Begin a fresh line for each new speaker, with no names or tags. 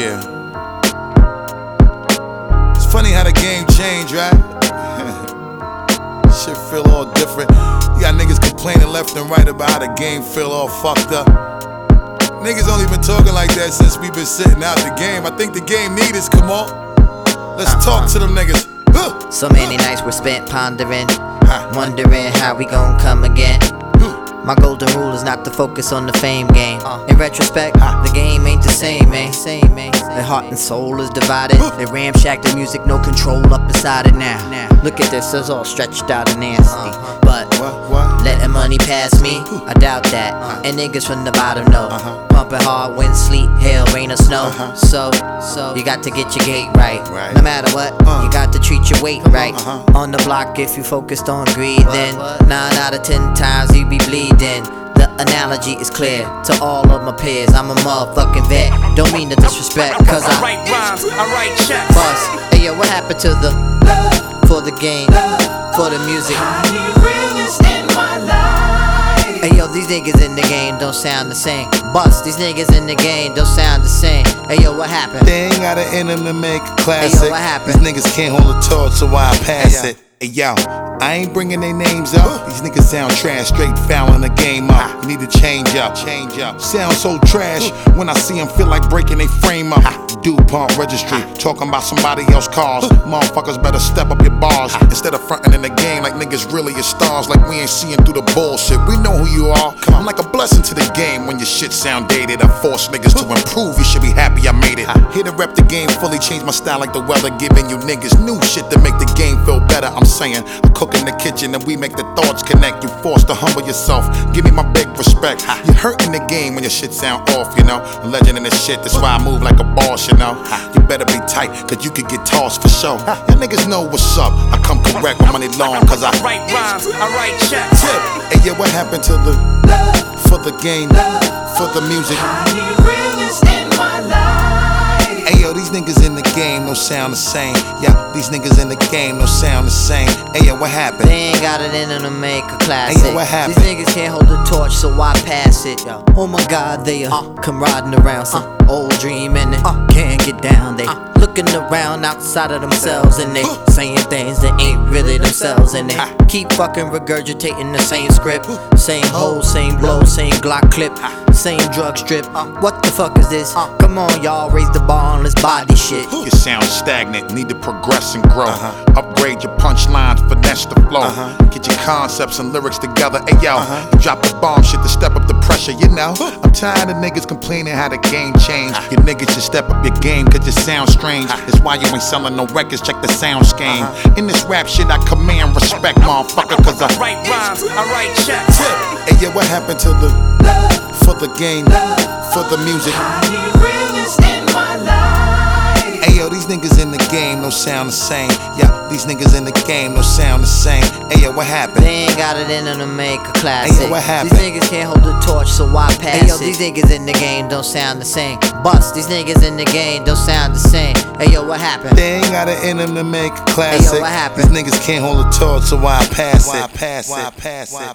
Yeah. It's funny how the game changed, right? Shit feel all different. You got niggas complaining left and right about how the game feel all fucked up. Niggas only been talking like that since we been sitting out the game. I think the game need us, come on. Let's talk to them niggas.
So many nights were spent pondering, wondering how we gon' come again. My golden rule is not to focus on the fame game. In retrospect, the game ain't the same, man. Their heart and soul is divided. They ramshack the music, no control up inside it now. Look at this, it's all stretched out and nasty. But letting money pass me, I doubt that. And niggas from the bottom know. Pumping hard, wind, sleet, hail, rain or snow. So you got to get your gate right. No matter what, you got to treat your weight right. On the block, if you focused on greed, then 9 out of 10 times you be bleeding. The analogy is clear to all of my peers. I'm a motherfucking vet. Don't mean to disrespect, cause I
write rhymes, I write checks.
Boss, hey yo, what happened to the for the game, for the music?
I need realness in my life.
Hey yo, these niggas in the game don't sound the same. Bust, these niggas in the game don't sound the same. Hey yo, what happened?
They ain't got an in them to make a classic.
Hey yo, what happened?
These niggas can't hold a torch, so I pass it. Hey yo, I ain't bringing their names up. These niggas sound trash, straight fouling the game up. You need to change up. Sound so trash when I see them feel like breaking their frame up. DuPont registry, talking about somebody else's cars. Motherfuckers better step up your bars instead of fronting in the game like niggas really are stars. Like we ain't seeing through the bullshit. We know who you are. I'm like a blessing to the game when your shit sound dated. I force niggas to improve. You should be happy I made it. Here to rep the game fully, change my style like the weather, giving you niggas new shit to make the game feel better. I'm saying I cook in the kitchen and we make the thoughts connect. You forced to humble yourself. Give me my big respect. You're hurting the game when your shit sound off, you know. A legend in this shit, that's why I move like a boss, you know. You better be tight, cause you could get tossed for sure. Y'all niggas know what's up. I come correct with money long, cause I
write rhymes, I write checks.
Hey yeah, what happened to the for the game, for the music?
I need realness in my life.
Hey yo, these niggas in the game don't sound the same. Yeah, these niggas in the game don't sound the same. Hey yo, what happened?
They ain't got it in them to make a classic.
Hey yo, what happened?
These niggas can't hold the torch, so why pass it? Oh my god, they come riding around some old dream and they can't get down. They looking around outside of themselves and they saying things that ain't really themselves. And they keep fucking regurgitating the same script. Same hole, same blow, same Glock clip, same drug strip. What the fuck is this? Come on y'all, raise the bar on this body shit.
You sound stagnant, need to progress and grow. Upgrade your punchlines, finesse the flow. Get your concepts and lyrics together. Hey yo, drop the bomb shit to step up the pressure, you know. I'm tired of niggas complaining how the game changed. You niggas should step up your game cause you sound strange. That's why you ain't selling no records, check the sound scheme. In this rap shit I command respect, motherfucker, cause I
write rhymes, I write checks.
Hey yeah, what happened to the for the game, for the music?
I need realness in my life.
Hey yo, these niggas in the game don't sound the same. Yeah, these niggas in the game don't sound the same. Hey yo, what happened?
They ain't got it in them to make a classic.
Hey yo, what happened?
These niggas can't hold the torch, so why pass it? Hey yo, these niggas in the game don't sound the same. Bust, these niggas in the game don't sound the same. Hey yo, what happened?
They ain't got it in them to make a classic.
Hey yo, what happened?
These niggas can't hold a torch, so why pass it?